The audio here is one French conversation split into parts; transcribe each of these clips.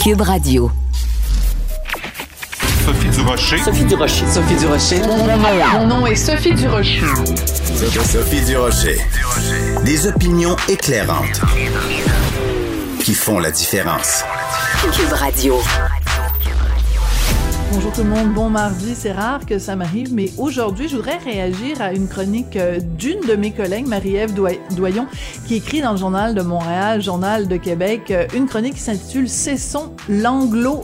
Cube Radio. Sophie Durocher. Sophie Durocher. Sophie Durocher. Mon nom est Sophie Durocher. Sophie Durocher. Des opinions éclairantes qui font la différence. Cube Radio. Bonjour tout le monde, bon mardi, c'est rare que ça m'arrive, mais aujourd'hui, je voudrais réagir à une chronique d'une de mes collègues, Marie-Ève Doyon, qui écrit dans le Journal de Montréal, Journal de Québec, une chronique qui s'intitule « Cessons l'anglo-bashing ».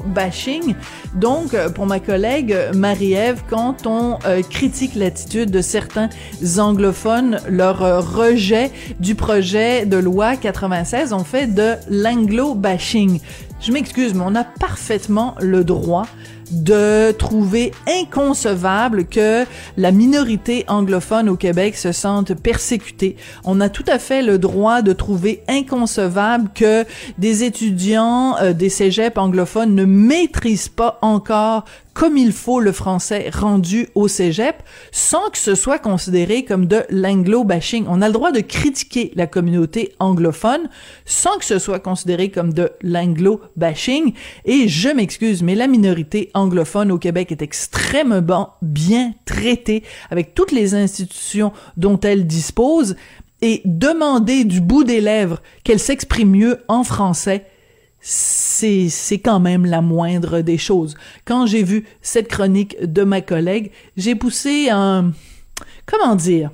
Donc, pour ma collègue Marie-Ève, quand on critique l'attitude de certains anglophones, leur rejet du projet de loi 96, on fait de l'anglo-bashing. Je m'excuse, mais on a parfaitement le droit de trouver inconcevable que la minorité anglophone au Québec se sente persécutée. On a tout à fait le droit de trouver inconcevable que des étudiants des cégeps anglophones ne maîtrisent pas encore comme il faut le français rendu au cégep, sans que ce soit considéré comme de l'anglo-bashing. On a le droit de critiquer la communauté anglophone sans que ce soit considéré comme de l'anglo-bashing. Et je m'excuse, mais la minorité anglophone au Québec est extrêmement bien traitée avec toutes les institutions dont elle dispose, et demander du bout des lèvres qu'elle s'exprime mieux en français, c'est quand même la moindre des choses. Quand j'ai vu cette chronique de ma collègue, j'ai poussé un... Comment dire?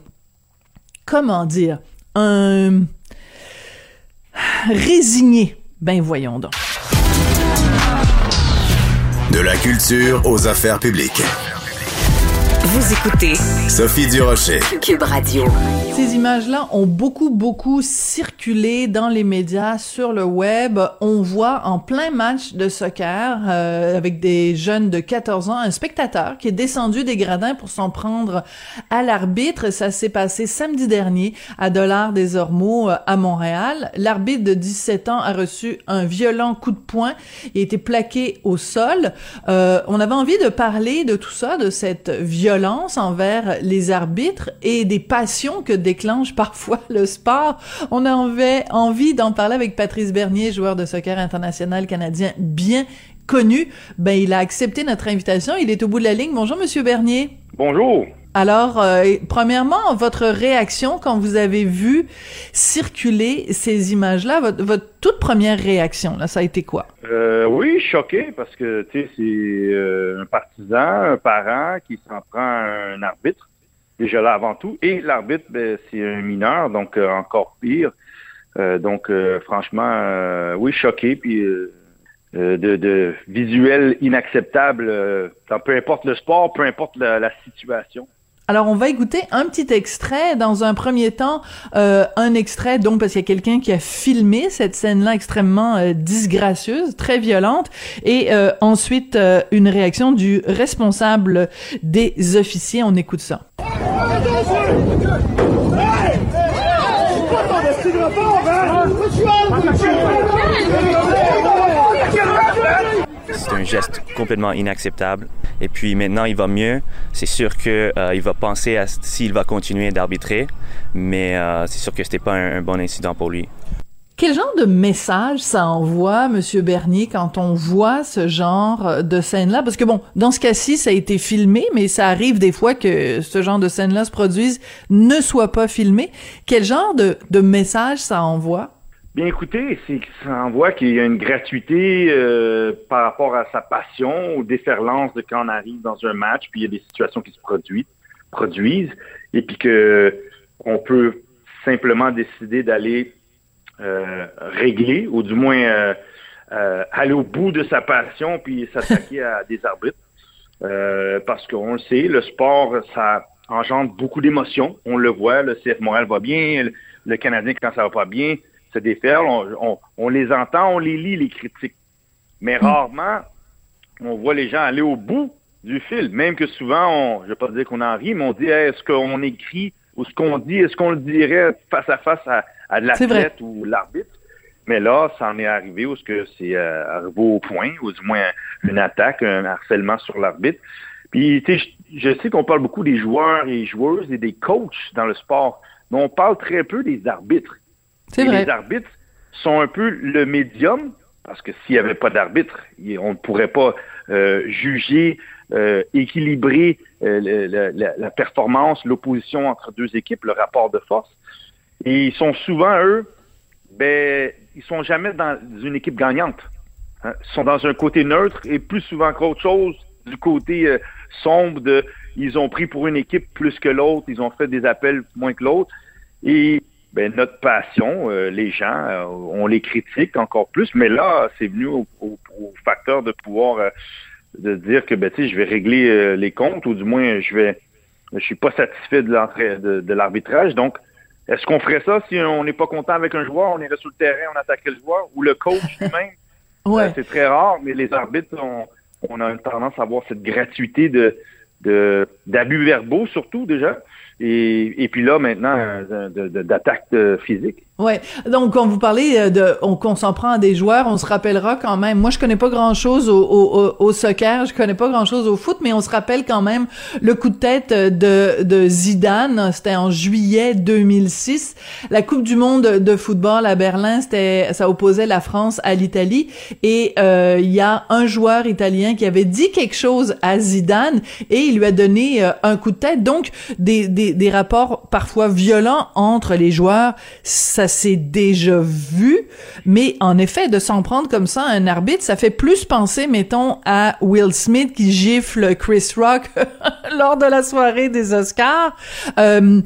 Un... résigné. Ben voyons donc. De la culture aux affaires publiques. Vous écoutez Sophie Durocher. Cube Radio. Ces images-là ont beaucoup circulé dans les médias, sur le web. On voit en plein match de soccer, avec des jeunes de 14 ans, un spectateur qui est descendu des gradins pour s'en prendre à l'arbitre. Ça s'est passé samedi dernier à Dollard-des-Ormeaux à Montréal. L'arbitre de 17 ans a reçu un violent coup de poing. Il a été plaqué au sol. On avait envie de parler de tout ça, de cette violence envers les arbitres et des passions que déclenche parfois le sport. On avait envie d'en parler avec Patrice Bernier, joueur de soccer international canadien bien connu. Ben, il a accepté notre invitation. Il est au bout de la ligne. Bonjour, Monsieur Bernier. Bonjour. Alors, premièrement, votre réaction quand vous avez vu circuler ces images-là, votre toute première réaction, là, ça a été quoi? Oui, choqué, parce que, tu sais, c'est un partisan, un parent qui s'en prend à un arbitre, déjà là avant tout, et l'arbitre, ben, c'est un mineur, donc encore pire. Franchement, oui, choqué, puis de visuel inacceptable, dans peu importe le sport, peu importe la situation. Alors, on va écouter un petit extrait. Dans un premier temps, un extrait, donc, parce qu'il y a quelqu'un qui a filmé cette scène-là extrêmement disgracieuse, très violente, et ensuite, une réaction du responsable des officiers. On écoute ça. C'est un geste complètement inacceptable. Et puis maintenant, il va mieux. C'est sûr qu'il va penser à s'il va continuer d'arbitrer, mais c'est sûr que c'était pas un bon incident pour lui. Quel genre de message ça envoie, Monsieur Bernier, quand on voit ce genre de scène-là? Parce que bon, dans ce cas-ci, ça a été filmé, mais ça arrive des fois que ce genre de scène-là se produise, ne soit pas filmé. Quel genre de message ça envoie? Bien écoutez, c'est que ça envoie qu'il y a une gratuité par rapport à sa passion, aux déferlances de quand on arrive dans un match, puis il y a des situations qui se produisent, et puis que on peut simplement décider d'aller régler, ou du moins aller au bout de sa passion, puis s'attaquer à des arbitres. Parce qu'on le sait, le sport, ça engendre beaucoup d'émotions. On le voit, le CF Montréal va bien, le Canadien, quand ça va pas bien, se déferle, on les entend, on les lit, les critiques. Mais rarement, on voit les gens aller au bout du fil. Même que souvent, je ne vais pas dire qu'on en rit, mais on dit, est-ce qu'on écrit ou ce qu'on dit, est-ce qu'on le dirait face à face à l'athlète ou l'arbitre? Mais là, ça en est arrivé où c'est arrivé au point, ou du moins une attaque, un harcèlement sur l'arbitre. Puis, tu sais, je sais qu'on parle beaucoup des joueurs et joueuses et des coachs dans le sport, mais on parle très peu des arbitres. C'est vrai. Les arbitres sont un peu le médium Parce que s'il n'y avait pas d'arbitre, on ne pourrait pas juger, équilibrer la performance, l'opposition entre deux équipes, le rapport de force. Et ils sont souvent, eux, ils sont jamais dans une équipe gagnante. Hein? Ils sont dans un côté neutre et plus souvent qu'autre chose, du côté sombre ils ont pris pour une équipe plus que l'autre, ils ont fait des appels moins que l'autre. Et notre passion, les gens, on les critique encore plus, mais là, c'est venu au facteur de pouvoir de dire que je vais régler les comptes, ou du moins je suis pas satisfait de l'arbitrage. Donc, est-ce qu'on ferait ça si on n'est pas content avec un joueur, on irait sur le terrain, on attaquerait le joueur, ou le coach lui-même? Ouais. C'est très rare, mais les arbitres, on a une tendance à avoir cette gratuité d'abus verbaux, surtout déjà. Et puis là, maintenant, d'attaque physique. Ouais. Donc, quand vous parlez qu'on s'en prend à des joueurs, on se rappellera quand même. Moi, je connais pas grand-chose au soccer, je connais pas grand-chose au foot, mais on se rappelle quand même le coup de tête de Zidane. C'était en juillet 2006. La Coupe du monde de football à Berlin, ça opposait la France à l'Italie. Et il y a un joueur italien qui avait dit quelque chose à Zidane et il lui a donné un coup de tête. Donc, des rapports parfois violents entre les joueurs, ça s'est déjà vu, mais en effet, de s'en prendre comme ça à un arbitre, ça fait plus penser, mettons, à Will Smith qui gifle Chris Rock lors de la soirée des Oscars. On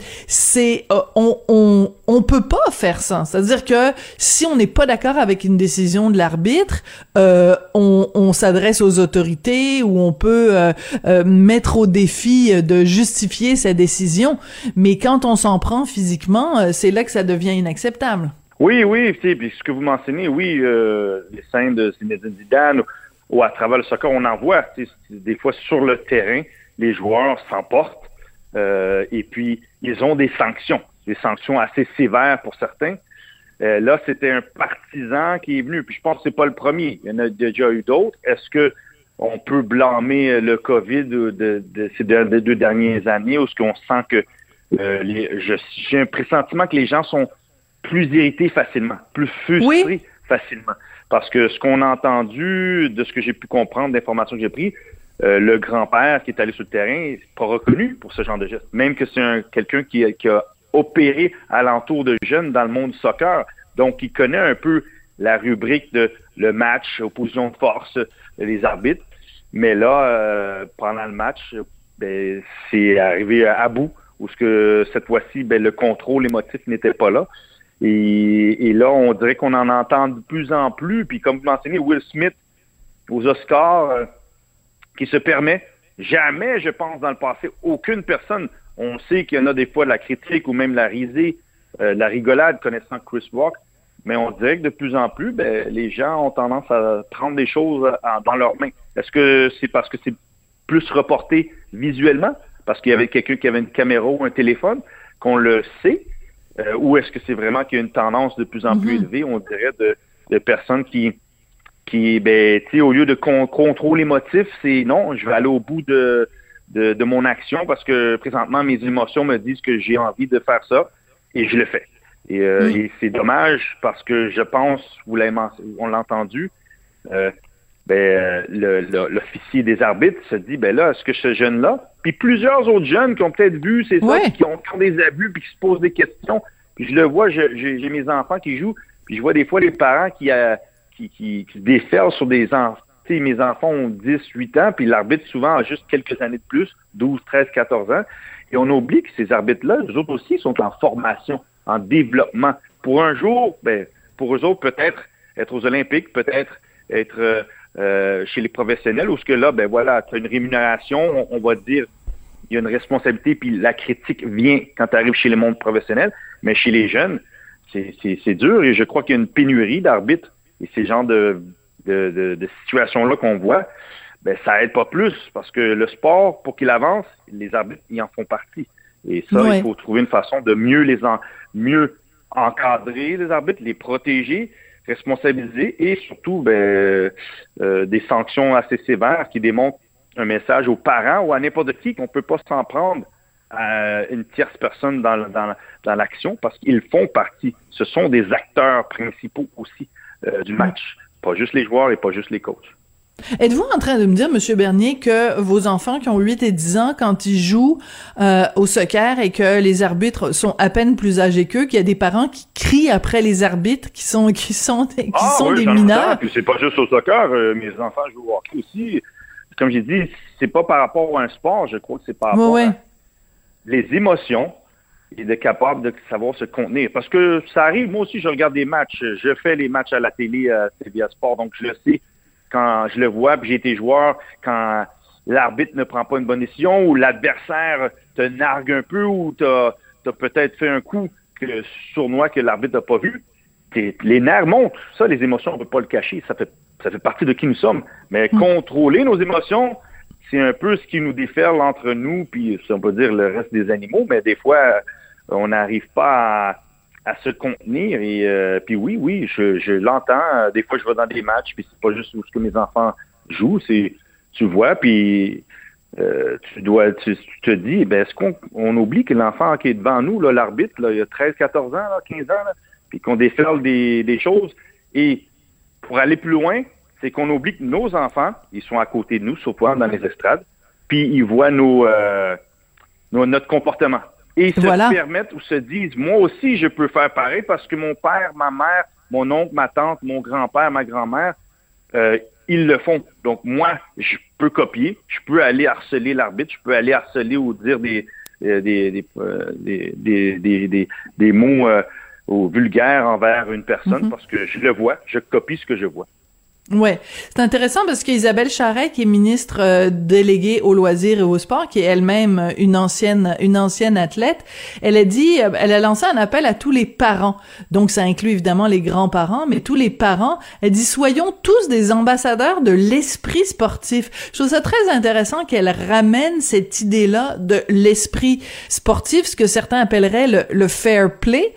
peut pas faire ça. C'est-à-dire que si on n'est pas d'accord avec une décision de l'arbitre, on s'adresse aux autorités ou on peut mettre au défi de justifier sa décision. Mais quand on s'en prend physiquement, c'est là que ça devient inacceptable. Oui, puis ce que vous mentionnez, les scènes de Zinedine Zidane ou à travers le soccer, on en voit. Des fois sur le terrain, les joueurs s'emportent et puis ils ont des sanctions assez sévères pour certains. Là, c'était un partisan qui est venu, puis je pense que c'est pas le premier. Il y en a déjà eu d'autres. Est-ce que on peut blâmer le COVID de ces deux dernières années, ou est-ce qu'on sent que j'ai un pressentiment que les gens sont plus irrités facilement, plus frustrés facilement. Parce que ce qu'on a entendu, de ce que j'ai pu comprendre, d'informations que j'ai prises, le grand-père qui est allé sur le terrain n'est pas reconnu pour ce genre de geste. Même que c'est quelqu'un qui a opéré alentour de jeunes dans le monde du soccer. Donc, il connaît un peu la rubrique de le match, opposition de force, les arbitres. Mais là, pendant le match, c'est arrivé à bout, où cette fois-ci, le contrôle émotif n'était pas là. Et là, on dirait qu'on en entend de plus en plus. Puis comme vous mentionnez, Will Smith aux Oscars, qui se permet jamais, je pense, dans le passé, aucune personne. On sait qu'il y en a des fois de la critique ou même la risée, la rigolade connaissant Chris Rock. Mais on dirait que de plus en plus, les gens ont tendance à prendre des choses dans leurs mains. Est-ce que c'est parce que c'est plus reporté visuellement? Parce qu'il y avait quelqu'un qui avait une caméra ou un téléphone, qu'on le sait? Ou est-ce que c'est vraiment qu'il y a une tendance de plus en plus élevée, on dirait, de personnes qui au lieu de contrôle émotif, c'est non, je vais aller au bout de mon action parce que présentement, mes émotions me disent que j'ai envie de faire ça et je le fais. Et c'est dommage parce que je pense, on l'a entendu, l'officier des arbitres se dit, là, est-ce que ce jeune-là, puis plusieurs autres jeunes qui ont peut-être vu, c'est ça, qui ont des abus, puis qui se posent des questions, puis je le vois, j'ai mes enfants qui jouent, puis je vois des fois les parents qui se déferlent sur des enfants. Tu sais, mes enfants ont 10, 8 ans, puis l'arbitre souvent a juste quelques années de plus, 12, 13, 14 ans, et on oublie que ces arbitres-là, eux autres aussi, sont en formation, en développement. Pour un jour, pour eux autres, peut-être être aux Olympiques, peut-être être chez les professionnels, où ce que là, tu as une rémunération, on va te dire, il y a une responsabilité, puis la critique vient quand tu arrives chez les mondes professionnels, mais chez les jeunes, c'est dur, et je crois qu'il y a une pénurie d'arbitres, et ces genres de situations-là qu'on voit, ça aide pas plus, parce que le sport, pour qu'il avance, les arbitres, ils en font partie. Et ça, il faut trouver une façon de mieux encadrer les arbitres, les protéger, responsabiliser et surtout des sanctions assez sévères qui démontrent un message aux parents ou à n'importe qui qu'on ne peut pas s'en prendre à une tierce personne dans l'action parce qu'ils font partie. Ce sont des acteurs principaux aussi du match. Pas juste les joueurs et pas juste les coachs. Êtes-vous en train de me dire, Monsieur Bernier, que vos enfants qui ont 8 et 10 ans, quand ils jouent au soccer et que les arbitres sont à peine plus âgés qu'eux, qu'il y a des parents qui crient après les arbitres qui sont des mineurs? Puis c'est pas juste au soccer, mes enfants jouent au hockey aussi. Comme j'ai dit, c'est pas par rapport à un sport, je crois que c'est par rapport à les émotions et d'être capable de savoir se contenir. Parce que ça arrive, moi aussi, je regarde des matchs. Je fais les matchs à la télé, à TVA Sport, donc je le sais quand je le vois, puis j'ai été joueur, quand l'arbitre ne prend pas une bonne décision ou l'adversaire te nargue un peu ou t'as peut-être fait un coup sournois que l'arbitre n'a pas vu, les nerfs montent. Ça, les émotions, on ne peut pas le cacher. Ça fait partie de qui nous sommes. Mais contrôler nos émotions, c'est un peu ce qui nous déferle entre nous, puis si on peut dire le reste des animaux, mais des fois, on n'arrive pas à se contenir. Et puis oui, je l'entends. Des fois, je vais dans des matchs, puis c'est pas juste où ce que mes enfants jouent, c'est tu vois, puis tu te dis, est-ce qu'on oublie que l'enfant qui est devant nous, là, l'arbitre, là, il a 13, 14 ans, là, 15 ans, là, puis qu'on déferle des choses. Et pour aller plus loin, c'est qu'on oublie que nos enfants, ils sont à côté de nous, surtout dans les estrades, puis ils voient notre comportement. Et ils se permettent ou se disent, moi aussi, je peux faire pareil parce que mon père, ma mère, mon oncle, ma tante, mon grand-père, ma grand-mère, ils le font. Donc, moi, je peux copier, je peux aller harceler l'arbitre, je peux aller harceler ou dire des mots vulgaires envers une personne parce que je le vois, je copie ce que je vois. Ouais, c'est intéressant parce qu'Isabelle Charret, qui est ministre déléguée aux loisirs et au sport, qui est elle-même une ancienne athlète, elle a lancé un appel à tous les parents. Donc ça inclut évidemment les grands-parents, mais tous les parents. Elle dit soyons tous des ambassadeurs de l'esprit sportif. Je trouve ça très intéressant qu'elle ramène cette idée-là de l'esprit sportif, ce que certains appelleraient le fair play.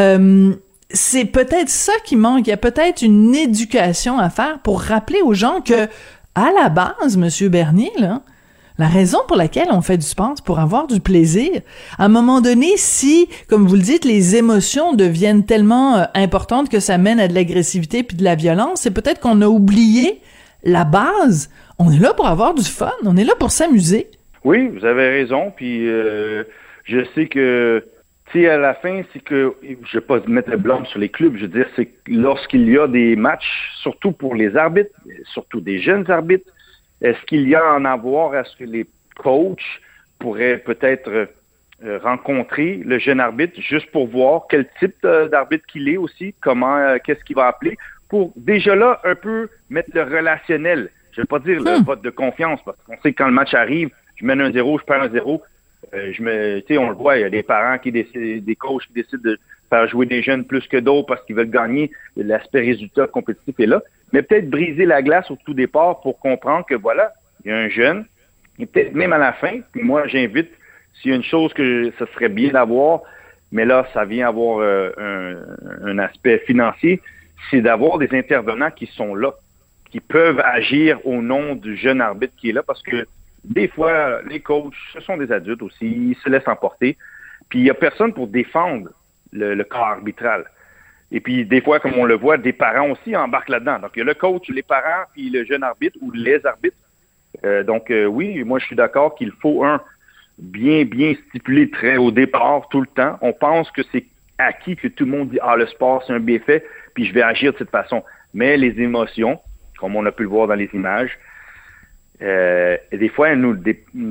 C'est peut-être ça qui manque. Il y a peut-être une éducation à faire pour rappeler aux gens que, à la base, Monsieur Bernier, là, la raison pour laquelle on fait du sport, c'est pour avoir du plaisir. À un moment donné, si, comme vous le dites, les émotions deviennent tellement importantes que ça mène à de l'agressivité puis de la violence, c'est peut-être qu'on a oublié la base. On est là pour avoir du fun. On est là pour s'amuser. Oui, vous avez raison. Puis je sais que à la fin, c'est que, je ne vais pas mettre le blâme sur les clubs, je veux dire, c'est que lorsqu'il y a des matchs, surtout pour les arbitres, surtout des jeunes arbitres, est-ce qu'il y a à en avoir, est-ce que les coachs pourraient peut-être rencontrer le jeune arbitre juste pour voir quel type d'arbitre qu'il est aussi, qu'est-ce qu'il va appeler, pour déjà là, un peu mettre le relationnel. Je ne vais pas dire le vote de confiance, parce qu'on sait que quand le match arrive, je mène 1-0, je perds 1-0, on le voit, il y a des parents qui décident, des coachs qui décident de faire jouer des jeunes plus que d'autres parce qu'ils veulent gagner. L'aspect résultat compétitif est là. Mais peut-être briser la glace au tout départ pour comprendre que voilà, il y a un jeune, et peut-être même à la fin, puis moi j'invite, s'il y a une chose que ce serait bien d'avoir, mais là ça vient avoir un aspect financier, c'est d'avoir des intervenants qui sont là, qui peuvent agir au nom du jeune arbitre qui est là, parce que des fois, les coachs, ce sont des adultes aussi, ils se laissent emporter. Puis il n'y a personne pour défendre le corps arbitral. Et puis des fois, comme on le voit, des parents aussi embarquent là-dedans. Donc il y a le coach, les parents, puis le jeune arbitre ou les arbitres. Oui, moi je suis d'accord qu'il faut bien stipuler très au départ, tout le temps. On pense que c'est acquis, que tout le monde dit « Ah, le sport, c'est un bienfait, puis je vais agir de cette façon. » Mais les émotions, comme on a pu le voir dans les images, des fois, elle nous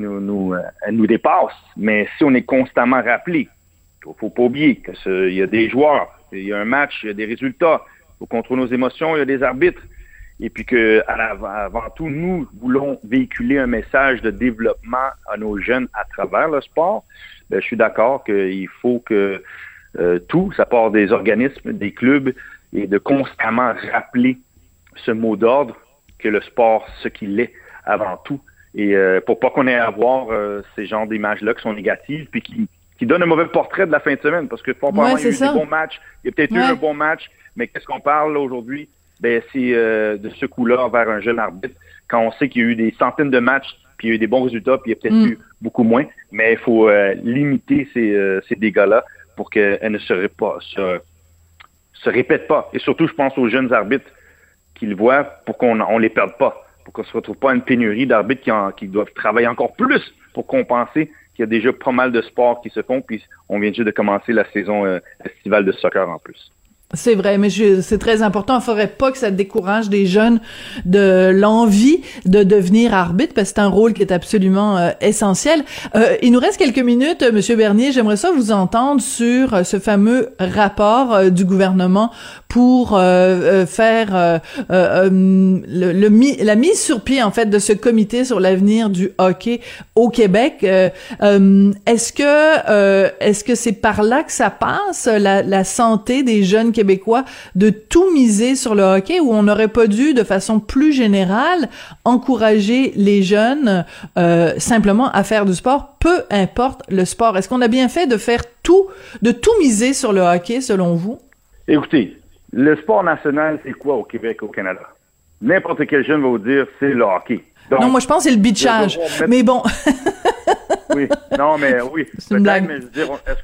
dépasse. Mais si on est constamment rappelé, il ne faut pas oublier qu'il y a des joueurs, il y a un match, il y a des résultats. Il faut contrôler nos émotions, il y a des arbitres. Et puis avant tout, nous voulons véhiculer un message de développement à nos jeunes à travers le sport. Je suis d'accord qu'il faut que tout, ça part des organismes, des clubs, et de constamment rappeler ce mot d'ordre que le sport, ce qu'il est avant tout. Et pour pas qu'on ait à voir ces genres d'images-là qui sont négatives puis qui donnent un mauvais portrait de la fin de semaine. Parce que probablement, il y a eu des bons matchs. Il y a peut-être eu un bon match, mais qu'est-ce qu'on parle là, aujourd'hui? C'est de ce coup-là vers un jeune arbitre. Quand on sait qu'il y a eu des centaines de matchs, puis il y a eu des bons résultats, puis il y a peut-être eu beaucoup moins. Mais il faut limiter ces dégâts-là pour qu'elles ne se répètent pas. Et surtout, je pense aux jeunes arbitres qu'ils voient pour qu'on les perde pas, pour qu'on se retrouve pas à une pénurie d'arbitres qui doivent travailler encore plus pour compenser qu'il y a déjà pas mal de sports qui se font, puis on vient juste de commencer la saison estivale de soccer en plus. C'est vrai, mais c'est très important. Il faudrait pas que ça décourage des jeunes de l'envie de devenir arbitre, parce que c'est un rôle qui est absolument essentiel. Il nous reste quelques minutes, Monsieur Bernier. J'aimerais ça vous entendre sur ce fameux rapport du gouvernement pour faire la mise sur pied, en fait, de ce comité sur l'avenir du hockey au Québec. Est-ce que c'est par là que ça passe, la santé des jeunes Québécois, de tout miser sur le hockey, ou on n'aurait pas dû, de façon plus générale, encourager les jeunes simplement à faire du sport, peu importe le sport? Est-ce qu'on a bien fait de tout miser sur le hockey, selon vous? Écoutez, le sport national, c'est quoi au Québec, au Canada? N'importe quel jeune va vous dire, c'est le hockey. Donc, non, moi je pense que c'est le beachage, mais bon... Oui, non, mais oui. C'est une blague. Mais je veux dire, est-ce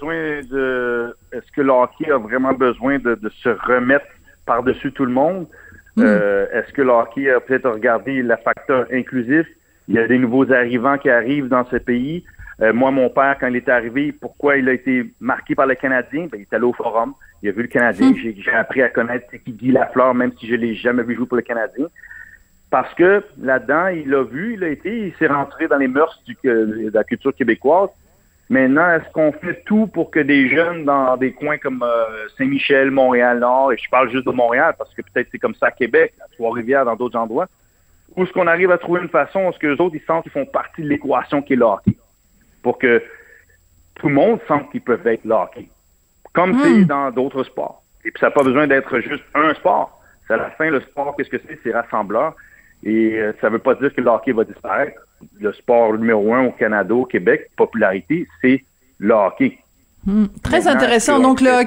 que le hockey a vraiment besoin de se remettre par-dessus tout le monde? Est-ce que le hockey a peut-être regardé le facteur inclusif? Il y a des nouveaux arrivants qui arrivent dans ce pays. Moi, mon père, quand il est arrivé, pourquoi il a été marqué par le Canadien? Ben, il est allé au Forum. Il a vu le Canadien. J'ai appris à connaître qui Guy Lafleur, même si je l'ai jamais vu jouer pour le Canadien. Parce que là-dedans, il s'est rentré dans les mœurs de la culture québécoise. Maintenant, est-ce qu'on fait tout pour que des jeunes dans des coins comme Saint-Michel, Montréal-Nord, et je parle juste de Montréal parce que peut-être c'est comme ça à Québec, à Trois-Rivières, dans d'autres endroits, où est-ce qu'on arrive à trouver une façon où est-ce que les autres, ils sentent qu'ils font partie de l'équation qui est le hockey, pour que tout le monde sente qu'ils peuvent être le hockey, comme c'est dans d'autres sports. Et puis ça n'a pas besoin d'être juste un sport. C'est à la fin, le sport, qu'est-ce que c'est? C'est rassembleur. Et ça ne veut pas dire que le hockey va disparaître. Le sport numéro 1 au Canada, au Québec, popularité, c'est le hockey. Très maintenant, intéressant. Donc le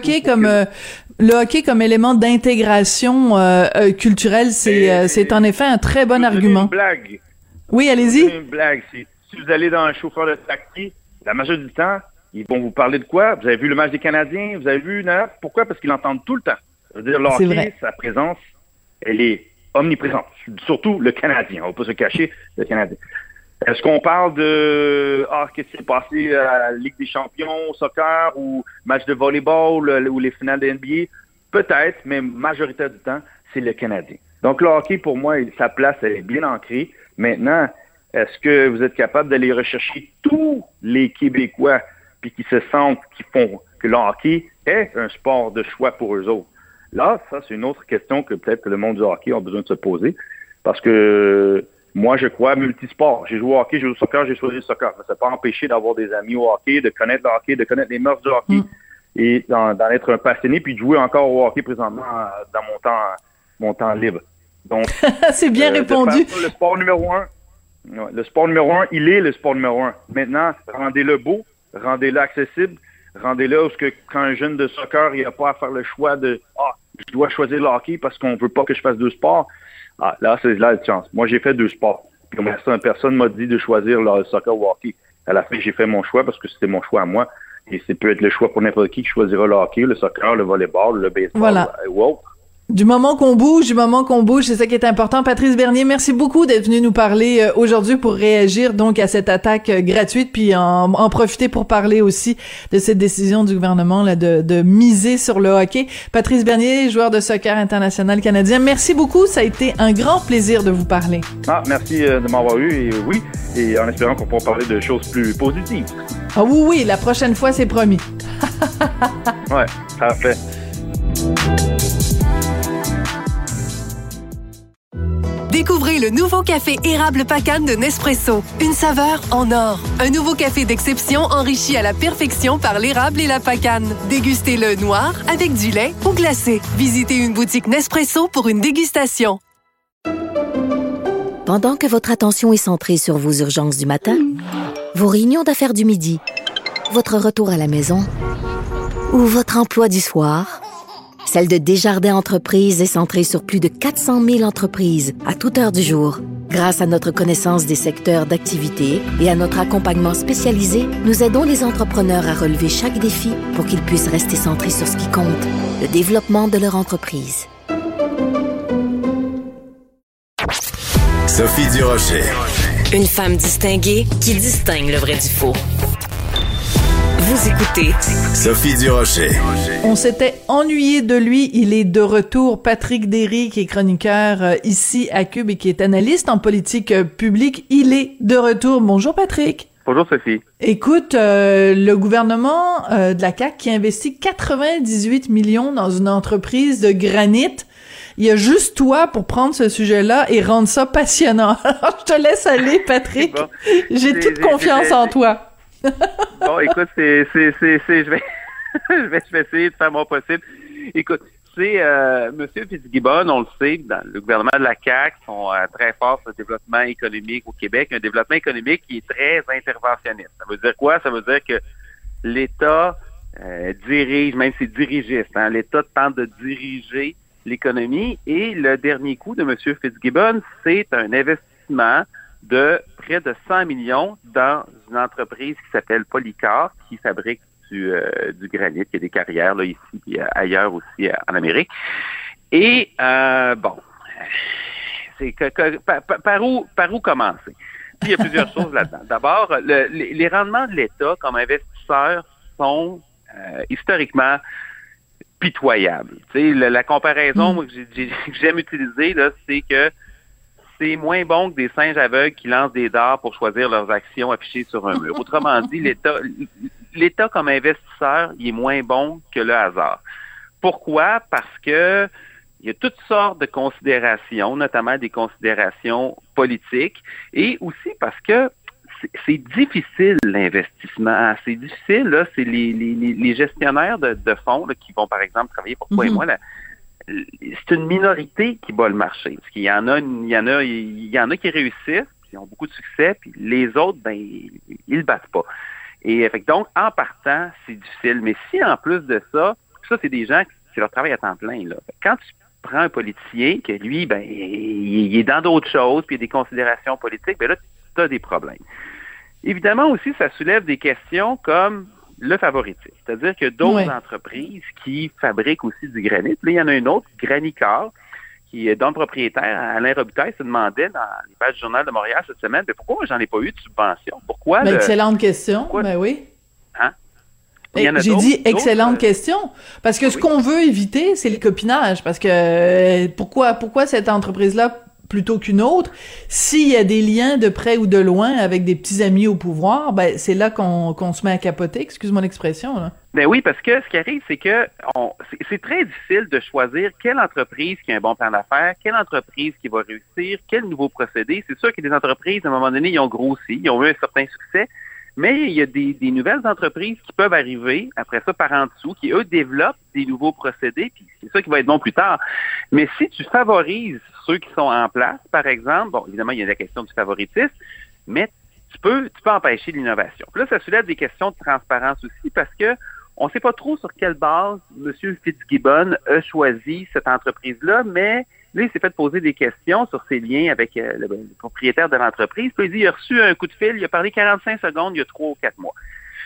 hockey comme élément d'intégration culturelle, c'est en effet un très bon argument. Une blague. Oui, allez-y. Une blague. Si vous allez dans un chauffeur de taxi, la majorité du temps, ils vont vous parler de quoi? Vous avez vu le match des Canadiens? Vous avez vu... Non? Pourquoi? Parce qu'ils l'entendent tout le temps. Ça veut dire, le hockey, sa présence, elle est omniprésente. Surtout le Canadien. On ne va pas se cacher, le Canadien. Est-ce qu'on parle de qu'est-ce qui s'est passé à la Ligue des champions au soccer ou match de volleyball ou les finales de NBA? Peut-être, mais majoritaire du temps, c'est le Canadien. Donc le hockey, pour moi, sa place, elle est bien ancrée. Maintenant, est-ce que vous êtes capable d'aller rechercher tous les Québécois puis qui se sentent, qui font que le hockey est un sport de choix pour eux autres? Là, ça, c'est une autre question que peut-être que le monde du hockey a besoin de se poser. Parce que moi, je crois multisport. J'ai joué au hockey, j'ai joué au soccer, j'ai choisi le soccer. Ça ne pas empêché d'avoir des amis au hockey, de connaître le hockey, de connaître les mœurs du hockey et d'en être un passionné, puis de jouer encore au hockey présentement dans mon temps libre. Donc, c'est bien répondu. Le sport numéro 1, il est le sport numéro 1. Maintenant, rendez-le beau, rendez-le accessible, rendez-le où quand un jeune de soccer, il n'a pas à faire le choix de je dois choisir le hockey parce qu'on ne veut pas que je fasse 2 sports. Là, c'est là la chance. Moi, j'ai fait 2 sports. Puis personne m'a dit de choisir le soccer ou le hockey. À la fin, j'ai fait mon choix parce que c'était mon choix à moi. Et c'est peut être le choix pour n'importe qui choisira le hockey, le soccer, le volleyball, le baseball ou autre. Du moment qu'on bouge, c'est ça qui est important. Patrice Bernier, merci beaucoup d'être venu nous parler aujourd'hui pour réagir donc à cette attaque gratuite, puis en profiter pour parler aussi de cette décision du gouvernement là de miser sur le hockey. Patrice Bernier, joueur de soccer international canadien, merci beaucoup. Ça a été un grand plaisir de vous parler. Merci de m'avoir eu et en espérant qu'on pourra parler de choses plus positives. Oui, la prochaine fois, c'est promis. Ouais, parfait. Découvrez le nouveau café érable Pacane de Nespresso. Une saveur en or. Un nouveau café d'exception enrichi à la perfection par l'érable et la pacane. Dégustez-le noir, avec du lait ou glacé. Visitez une boutique Nespresso pour une dégustation. Pendant que votre attention est centrée sur vos urgences du matin, vos réunions d'affaires du midi, votre retour à la maison ou votre emploi du soir, celle de Desjardins Entreprises est centrée sur plus de 400 000 entreprises à toute heure du jour. Grâce à notre connaissance des secteurs d'activité et à notre accompagnement spécialisé, nous aidons les entrepreneurs à relever chaque défi pour qu'ils puissent rester centrés sur ce qui compte, le développement de leur entreprise. Sophie Durocher. Une femme distinguée qui distingue le vrai du faux. Vous écoutez Sophie Durocher. On s'était ennuyé de lui. Il est de retour. Patrick Derry, qui est chroniqueur ici à Cube et qui est analyste en politique publique. Il est de retour. Bonjour Patrick. Bonjour Sophie. Écoute, le gouvernement de la CAQ qui investit 98 millions dans une entreprise de granit. Il y a juste toi pour prendre ce sujet-là et rendre ça passionnant. Alors, je te laisse aller, Patrick. Bon. J'ai toute confiance en toi. Bon, écoute, je vais essayer de faire mon possible. Écoute, c'est M. Fitzgibbon, on le sait, dans le gouvernement de la CAQ, sont très forts sur le développement économique au Québec, un développement économique qui est très interventionniste. Ça veut dire quoi? Ça veut dire que l'État dirige, même c'est dirigiste, hein, l'État tente de diriger l'économie, et le dernier coup de M. Fitzgibbon, c'est un investissement de près de 100 millions dans une entreprise qui s'appelle Polycar, qui fabrique du granit, qui a des carrières là, ici et ailleurs aussi en Amérique. Et bon, c'est par où commencer? Il y a plusieurs choses là-dedans. D'abord, les rendements de l'État comme investisseur sont historiquement pitoyable. Tu sais, la comparaison moi, que j'aime utiliser, là, c'est que c'est moins bon que des singes aveugles qui lancent des dards pour choisir leurs actions affichées sur un mur. Autrement dit, l'État comme investisseur, il est moins bon que le hasard. Pourquoi? Parce que il y a toutes sortes de considérations, notamment des considérations politiques, et aussi parce que c'est difficile, l'investissement. C'est difficile, là. C'est les gestionnaires de fonds là, qui vont, par exemple, travailler pour toi et moi. Là, c'est une minorité qui bat le marché. Parce qu'il y en a qui réussissent, qui ont beaucoup de succès, puis les autres, ben, ils le battent pas. Et fait, donc, en partant, c'est difficile. Mais si, en plus de ça, c'est des gens, c'est leur travail à temps plein, là. Quand tu prends un politicien, que lui, ben, il est dans d'autres choses, puis il y a des considérations politiques, ben là, tu as des problèmes. Évidemment aussi, ça soulève des questions comme le favoritisme. C'est-à-dire que d'autres entreprises qui fabriquent aussi du granit, là, il y en a une autre, Granicar, dont le propriétaire, Alain Robitaille, se demandait dans les pages du Journal de Montréal cette semaine, mais pourquoi j'en ai pas eu de subvention? Pourquoi? Excellente question, ben oui. Hein? J'ai dit excellente question, parce que ce qu'on veut éviter, c'est le copinage, parce que pourquoi cette entreprise-là plutôt qu'une autre, s'il y a des liens de près ou de loin avec des petits amis au pouvoir, ben c'est là qu'on se met à capoter, excuse-moi l'expression, là. Ben oui, parce que ce qui arrive, c'est que c'est très difficile de choisir quelle entreprise qui a un bon plan d'affaires, quelle entreprise qui va réussir, quel nouveau procédé. C'est sûr que des entreprises, à un moment donné, ils ont grossi, ils ont eu un certain succès, mais il y a des nouvelles entreprises qui peuvent arriver, après ça, par en dessous, qui, eux, développent des nouveaux procédés, puis c'est ça qui va être bon plus tard. Mais si tu favorises ceux qui sont en place, par exemple, bon, évidemment, il y a la question du favoritisme, mais tu peux empêcher l'innovation. Puis là, ça soulève des questions de transparence aussi, parce que on ne sait pas trop sur quelle base M. Fitzgibbon a choisi cette entreprise-là, mais là, il s'est fait poser des questions sur ses liens avec le propriétaire de l'entreprise. Puis il dit, il a reçu un coup de fil, il a parlé 45 secondes il y a 3 ou 4 mois.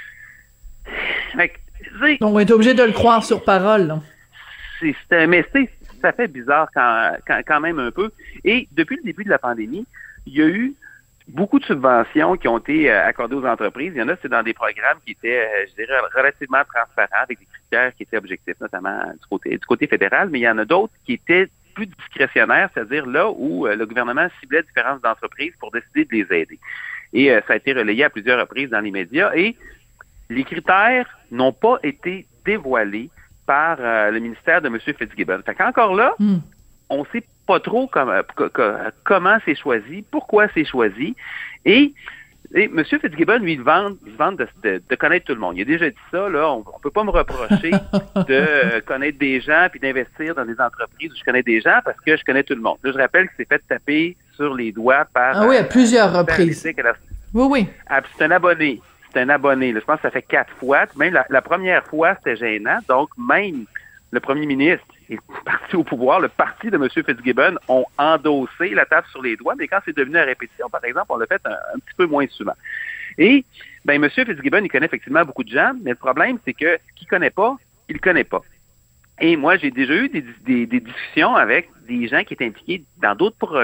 On va être obligé de le croire sur parole, là. Mais ça fait bizarre quand même un peu. Et depuis le début de la pandémie, il y a eu beaucoup de subventions qui ont été accordées aux entreprises. Il y en a, c'est dans des programmes qui étaient, je dirais, relativement transparents, avec des critères qui étaient objectifs, notamment du côté fédéral, mais il y en a d'autres qui étaient plus discrétionnaires, c'est-à-dire là où le gouvernement ciblait différentes entreprises pour décider de les aider. Et ça a été relayé à plusieurs reprises dans les médias, et les critères n'ont pas été dévoilés par le ministère de M. Fitzgibbon. Fait qu'encore là, on ne sait pas trop comment c'est choisi, pourquoi c'est choisi, et M. Fitzgibbon, lui, il vante de connaître tout le monde. Il a déjà dit ça, là, on peut pas me reprocher de connaître des gens puis d'investir dans des entreprises où je connais des gens parce que je connais tout le monde. Là, je rappelle qu'il s'est fait taper sur les doigts par... Ah oui, à plusieurs reprises. Oui. C'est un abonné. Là. Je pense que ça fait 4 fois. Même la première fois, c'était gênant. Donc, même le premier ministre est parti au pouvoir. Le parti de M. Fitzgibbon ont endossé la tape sur les doigts. Mais quand c'est devenu à répétition, par exemple, on l'a fait un petit peu moins souvent. Et, M. Fitzgibbon, il connaît effectivement beaucoup de gens. Mais le problème, c'est que ce qu'il connaît pas, il le connaît pas. Et moi, j'ai déjà eu des discussions avec des gens qui étaient impliqués dans d'autres projets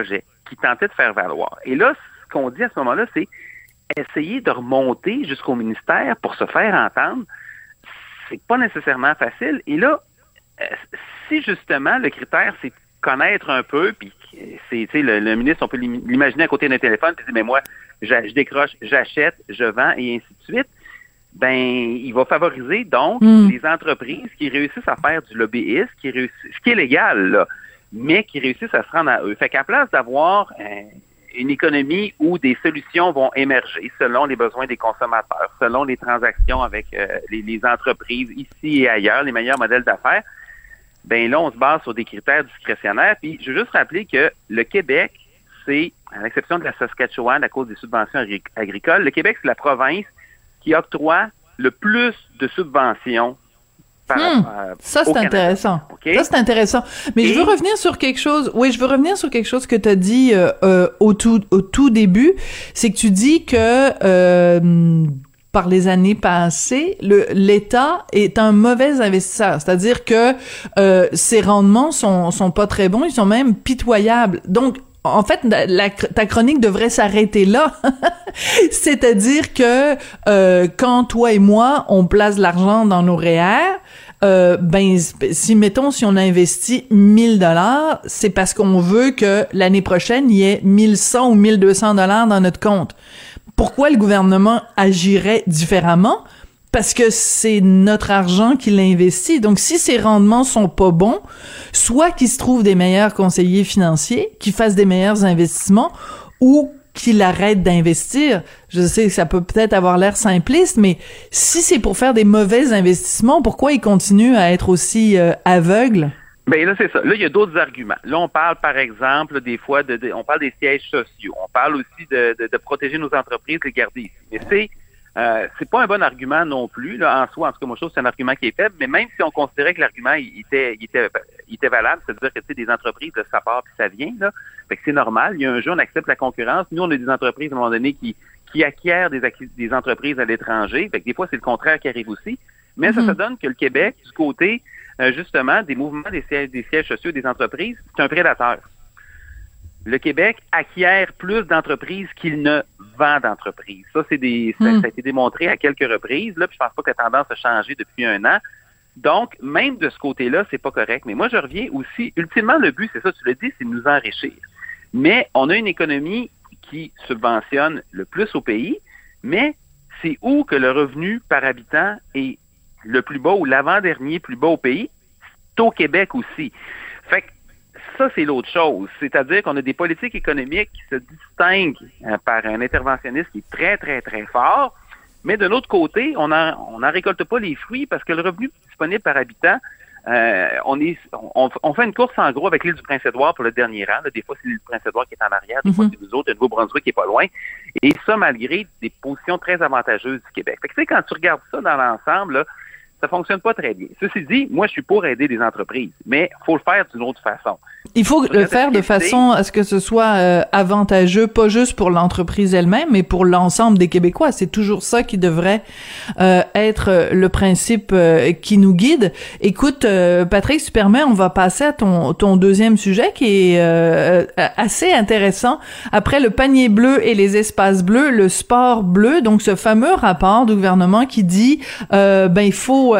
tentait de faire valoir. Et là, ce qu'on dit à ce moment-là, c'est essayer de remonter jusqu'au ministère pour se faire entendre. C'est pas nécessairement facile. Et là, si justement le critère, c'est connaître un peu, puis le ministre, on peut l'imaginer à côté d'un téléphone, puis dire, mais moi, je décroche, j'achète, je vends, et ainsi de suite, ben, il va favoriser donc les entreprises qui réussissent à faire du lobbyisme, ce qui est légal, là, mais qui réussissent à se rendre à eux. Fait qu'à place d'avoir une économie où des solutions vont émerger selon les besoins des consommateurs, selon les transactions avec les entreprises ici et ailleurs, les meilleurs modèles d'affaires, ben là, on se base sur des critères discrétionnaires. Puis, je veux juste rappeler que le Québec, c'est, à l'exception de la Saskatchewan à cause des subventions agricoles, le Québec, c'est la province qui octroie le plus de subventions ça, c'est intéressant. Okay? Ça, c'est intéressant. Mais je veux revenir sur quelque chose. Oui, je veux revenir sur quelque chose que tu as dit au tout début. C'est que tu dis que par les années passées, l'État est un mauvais investisseur. C'est-à-dire que ses rendements sont pas très bons, ils sont même pitoyables. Donc, en fait, ta chronique devrait s'arrêter là. C'est-à-dire que quand toi et moi, on place de l'argent dans nos REER, si on a investi 1 000 $, c'est parce qu'on veut que l'année prochaine, il y ait 1 100 ou 1 200 $ dans notre compte. Pourquoi le gouvernement agirait différemment? Parce que c'est notre argent qu'il investit. Donc, si ses rendements sont pas bons, soit qu'il se trouve des meilleurs conseillers financiers, qui fassent des meilleurs investissements, ou qu'il arrête d'investir. Je sais que ça peut peut-être avoir l'air simpliste, mais si c'est pour faire des mauvais investissements, pourquoi il continue à être aussi aveugle? Ben là, c'est ça. Là, il y a d'autres arguments. Là, on parle, par exemple, des fois, on parle des sièges sociaux. On parle aussi de protéger nos entreprises, les garder ici. Mais c'est pas un bon argument non plus, là, en soi. En tout cas, moi, je trouve que c'est un argument qui est faible, mais même si on considérait que l'argument il était valable, c'est-à-dire que, tu sais, des entreprises, là, ça part puis ça vient, là. Fait que c'est normal. Il y a un jeu, on accepte la concurrence. Nous, on a des entreprises, à un moment donné, qui acquièrent des entreprises à l'étranger. Fait que des fois, c'est le contraire qui arrive aussi. Mais ça donne que le Québec, du côté, justement, des mouvements des sièges sociaux des entreprises, c'est un prédateur. Le Québec acquiert plus d'entreprises qu'il ne vend d'entreprises. Ça, ça a été démontré à quelques reprises. Là, puis je pense pas que la tendance a changé depuis 1 an. Donc, même de ce côté-là, c'est pas correct. Mais moi, je reviens aussi, ultimement, le but, c'est ça, tu l'as dit, c'est de nous enrichir. Mais on a une économie qui subventionne le plus au pays, mais c'est où que le revenu par habitant est le plus bas ou l'avant-dernier plus bas au pays? C'est au Québec aussi. Fait que ça, c'est l'autre chose. C'est-à-dire qu'on a des politiques économiques qui se distinguent par un interventionnisme qui est très, très, très fort, mais de l'autre côté, on n'en récolte pas les fruits parce que le revenu disponible par habitant, on fait une course en gros avec l'île du Prince-Édouard pour le dernier rang. Là, des fois, c'est l'île du Prince-Édouard qui est en arrière, des fois, c'est nous autres, le Nouveau-Brunswick qui est pas loin. Et ça, malgré des positions très avantageuses du Québec. Fait que, tu sais, quand tu regardes ça dans l'ensemble, là, ça fonctionne pas très bien. Ceci dit, moi, je suis pour aider des entreprises, mais il faut le faire d'une autre façon. Il faut le faire de façon à ce que ce soit avantageux, pas juste pour l'entreprise elle-même, mais pour l'ensemble des Québécois. C'est toujours ça qui devrait être le principe qui nous guide. Écoute, Patrick, si tu permets, on va passer à ton deuxième sujet qui est assez intéressant. Après le panier bleu et les espaces bleus, le sport bleu, donc ce fameux rapport du gouvernement qui dit il faut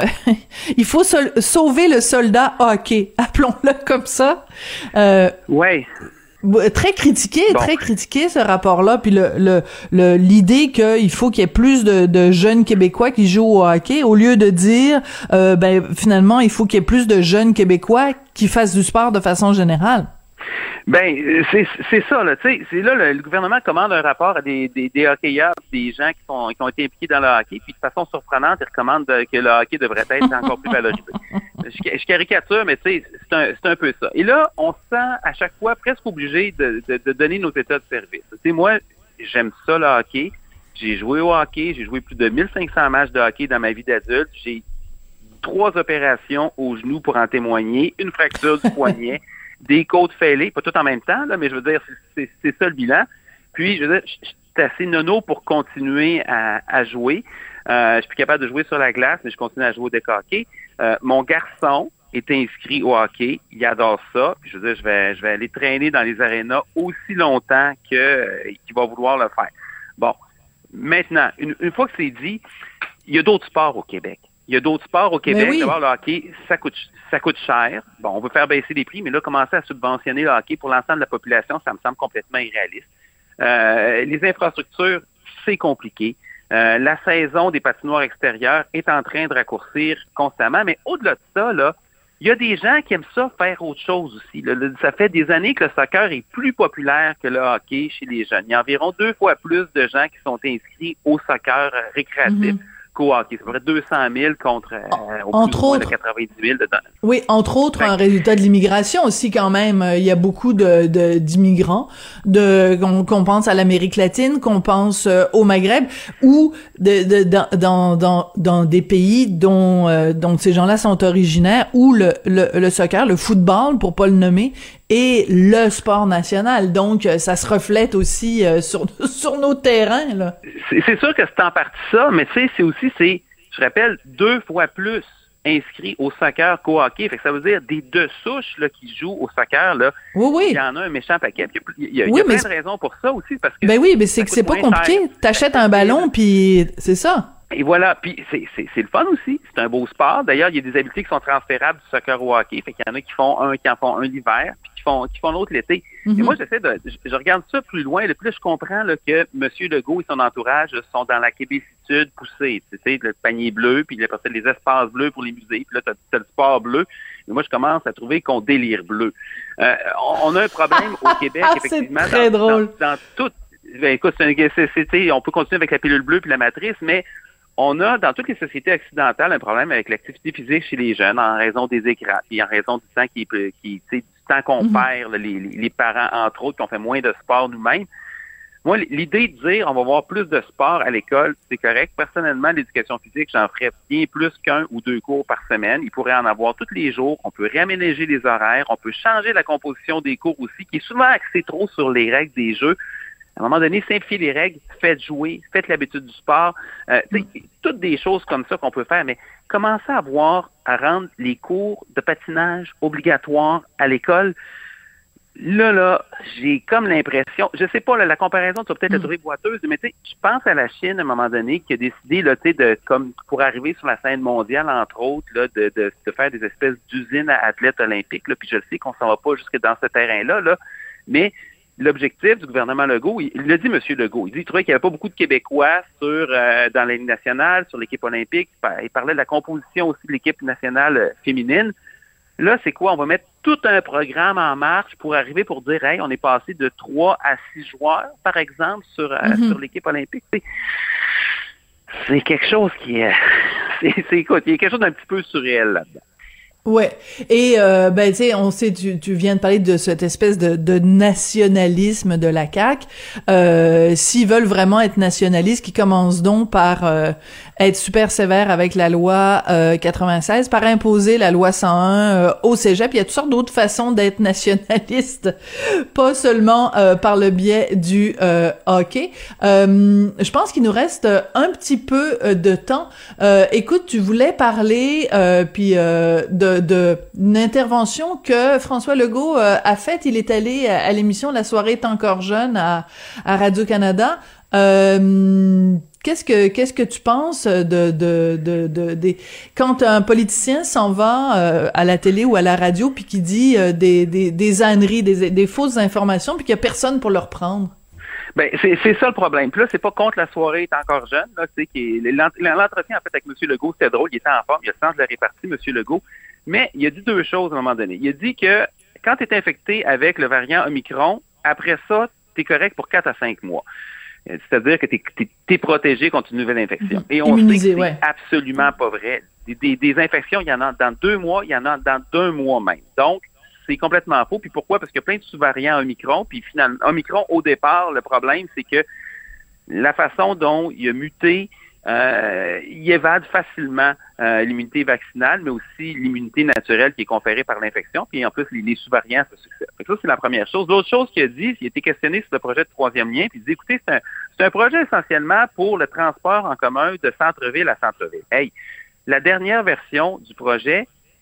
sauver le soldat hockey, appelons-le comme ça. Ouais. Très critiqué ce rapport-là, puis l'idée qu'il faut qu'il y ait plus de jeunes Québécois qui jouent au hockey, au lieu de dire finalement il faut qu'il y ait plus de jeunes Québécois qui fassent du sport de façon générale. Ben, c'est ça, là, tu sais, c'est là, le gouvernement commande un rapport à des hockeyeurs, des gens qui ont été impliqués dans le hockey, puis de façon surprenante, ils recommandent que le hockey devrait être encore plus valorisé. Je caricature, mais tu sais, c'est un peu ça. Et là, on se sent à chaque fois presque obligé de donner nos états de service. Tu sais, moi, j'aime ça, le hockey. J'ai joué au hockey, j'ai joué plus de 1500 matchs de hockey dans ma vie d'adulte. J'ai 3 opérations au genou pour en témoigner, une fracture du poignet, des côtes fêlées, pas tout en même temps, là, mais je veux dire, c'est ça le bilan. Puis, je veux dire, je suis assez nono pour continuer à jouer. Je suis plus capable de jouer sur la glace, mais je continue à jouer au deck hockey. Mon garçon, est inscrit au hockey. Il adore ça. Puis je veux dire, je vais aller traîner dans les arénas aussi longtemps qu'il va vouloir le faire. Bon. Maintenant, une fois que c'est dit, il y a d'autres sports au Québec. Oui. D'abord, le hockey, ça coûte cher. Bon, on veut faire baisser les prix, mais là, commencer à subventionner le hockey pour l'ensemble de la population, ça me semble complètement irréaliste. Les infrastructures, c'est compliqué. La saison des patinoires extérieures est en train de raccourcir constamment, mais au-delà de ça, là, il y a des gens qui aiment ça faire autre chose aussi. Ça fait des années que le soccer est plus populaire que le hockey chez les jeunes. Il y a environ 2 fois plus de gens qui sont inscrits au soccer récréatif qu'au hockey. C'est à peu près 200 000 contre entre autres, 90 000 dedans. Oui, entre autres, un résultat de l'immigration aussi quand même. Il y a beaucoup d'immigrants, qu'on pense à l'Amérique latine, qu'on pense au Maghreb, ou dans des pays dont ces gens-là sont originaires, où le soccer, le football, pour pas le nommer, est le sport national. Donc, ça se reflète aussi sur nos terrains, là. C'est sûr que c'est en partie ça, mais tu sais, je rappelle, 2 fois plus inscrits au soccer qu'au hockey. Fait que ça veut dire des deux souches là, qui jouent au soccer. Là, oui. Il y en a un méchant paquet. Il y a plein de raisons pour ça aussi. Parce que ben oui, mais c'est que c'est pas compliqué. T'achètes un ballon, puis c'est ça. Et voilà, puis c'est le fun aussi, c'est un beau sport. D'ailleurs, il y a des habiletés qui sont transférables du soccer au hockey, fait qu'il y en a qui en font un l'hiver, puis qui font l'autre l'été. Et moi, je regarde ça plus loin, puis là, je comprends là, que M. Legault et son entourage sont dans la québécitude poussée, tu sais, le panier bleu, puis les espaces bleus pour les musées, puis là, t'as le sport bleu. Et moi, je commence à trouver qu'on délire bleu. On a un problème au Québec, effectivement. C'est très drôle. Dans tout. Ben, écoute, on peut continuer avec la pilule bleue puis la matrice, mais on a, dans toutes les sociétés occidentales, un problème avec l'activité physique chez les jeunes en raison des écrans, puis en raison du temps du temps qu'on perd, là, les parents, entre autres, qui ont fait moins de sport nous-mêmes. Moi, l'idée de dire on va avoir plus de sport à l'école, c'est correct. Personnellement, l'éducation physique, j'en ferais bien plus qu'1 ou 2 cours par semaine. Il pourrait en avoir tous les jours. On peut réaménager les horaires. On peut changer la composition des cours aussi, qui est souvent axée trop sur les règles des jeux. À un moment donné, simplifiez les règles, faites jouer, faites l'habitude du sport, toutes des choses comme ça qu'on peut faire, mais commencez à rendre les cours de patinage obligatoires à l'école. Là, j'ai comme l'impression, je sais pas, la comparaison, tu vas peut-être la trouver boiteuse, mais tu sais, je pense à la Chine à un moment donné qui a décidé, là, tu sais, comme pour arriver sur la scène mondiale, entre autres, là, de faire des espèces d'usines à athlètes olympiques, là, puis je sais qu'on s'en va pas jusque dans ce terrain-là, là, mais l'objectif du gouvernement Legault, il l'a dit, M. Legault, il trouvait qu'il n'y avait pas beaucoup de Québécois dans la Ligue nationale, sur l'équipe olympique. Il parlait de la composition aussi de l'équipe nationale féminine. Là, c'est quoi? On va mettre tout un programme en marche pour arriver pour dire, hey, on est passé de 3 à 6 joueurs, par exemple, sur l'équipe olympique. C'est quelque chose qui est... Écoute, il y a quelque chose d'un petit peu surréel là-dedans. Ouais. Et ben tu sais, on sait, tu viens de parler de cette espèce de nationalisme de la CAQ. S'ils veulent vraiment être nationalistes, qu'ils commencent donc par être super sévères avec la loi 96, par imposer la loi 101 au cégep. Il y a toutes sortes d'autres façons d'être nationaliste, pas seulement par le biais du hockey. Je pense qu'il nous reste un petit peu de temps. Écoute, tu voulais parler puis d'une intervention que François Legault a faite. Il est allé à l'émission La soirée est encore jeune à Radio-Canada. Qu'est-ce que tu penses quand un politicien s'en va à la télé ou à la radio puis qui dit des âneries, des fausses informations puis qu'il y a personne pour le reprendre? Ben, c'est ça le problème. Puis là, c'est pas contre la soirée est encore jeune, là, c'est l'entretien en fait avec M. Legault, c'était drôle, il était en forme, il a le sens de la répartie, M. Legault. Mais il a dit 2 choses à un moment donné. Il a dit que quand tu es infecté avec le variant Omicron, après ça, tu es correct pour 4 à 5 mois. C'est-à-dire que tu es protégé contre une nouvelle infection. Et on sait que c'est absolument pas vrai. Des infections, il y en a dans 2 mois, il y en a dans 1 mois même. Donc, c'est complètement faux. Puis pourquoi? Parce qu'il y a plein de sous-variants Omicron. Puis finalement, Omicron, au départ, le problème, c'est que la façon dont il a muté, il évade facilement l'immunité vaccinale, mais aussi l'immunité naturelle qui est conférée par l'infection, puis en plus, les sous-variants se succèdent. Ça, c'est la première chose. L'autre chose qu'il a dit, il a été questionné sur le projet de 3e lien, puis il dit, écoutez, c'est un projet essentiellement pour le transport en commun de centre-ville à centre-ville. Hey, la dernière version du projet,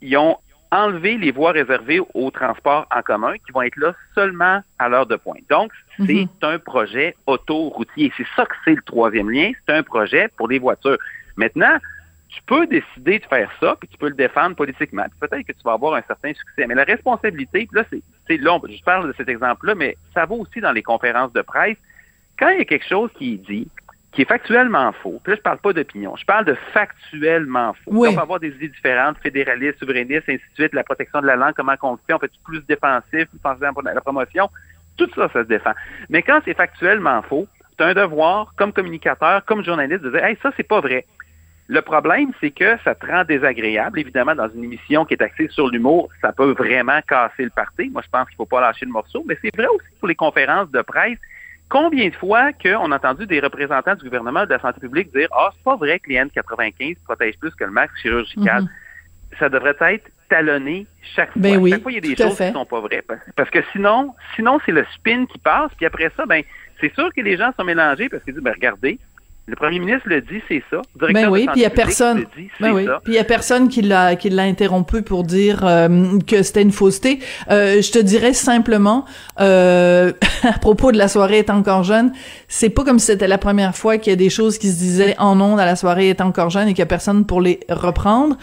ils ont enlevé les voies réservées aux transports en commun qui vont être là seulement à l'heure de pointe. Donc, c'est un projet autoroutier. C'est ça que c'est le troisième lien. C'est un projet pour les voitures. Maintenant, tu peux décider de faire ça, puis tu peux le défendre politiquement. Puis peut-être que tu vas avoir un certain succès. Mais la responsabilité, puis là, je parle de cet exemple-là, mais ça vaut aussi dans les conférences de presse. Quand il y a quelque chose qui est dit, qui est factuellement faux, puis là, je parle pas d'opinion, je parle de factuellement faux. Oui. On va avoir des idées différentes, fédéralistes, souverainistes, ainsi de suite, la protection de la langue, comment on le fait, on fait plus défensif, plus pensé pour la promotion, tout ça, ça se défend. Mais quand c'est factuellement faux, tu as un devoir, comme communicateur, comme journaliste, de dire « Hey, ça, c'est pas vrai ». Le problème, c'est que ça te rend désagréable. Évidemment, dans une émission qui est axée sur l'humour, ça peut vraiment casser le party. Moi, je pense qu'il faut pas lâcher le morceau, mais c'est vrai aussi pour les conférences de presse. Combien de fois qu'on a entendu des représentants du gouvernement de la santé publique dire « Ah, c'est pas vrai que les N95 protègent plus que le masque chirurgical. Ça devrait être talonné chaque fois. Ben oui, chaque fois, il y a des choses qui sont pas vraies. Parce que sinon, c'est le spin qui passe. Puis après ça, ben c'est sûr que les gens sont mélangés parce qu'ils disent « Ben regardez, le premier ministre le dit, c'est ça. Le directeur de santé puis il y a publique personne. le dit, c'est ça. Puis il y a personne qui l'a interrompu pour dire que c'était une fausseté. Je te dirais simplement à propos de la soirée est encore jeune, c'est pas comme si c'était la première fois qu'il y a des choses qui se disaient en ondes à la soirée est encore jeune et qu'il y a personne pour les reprendre.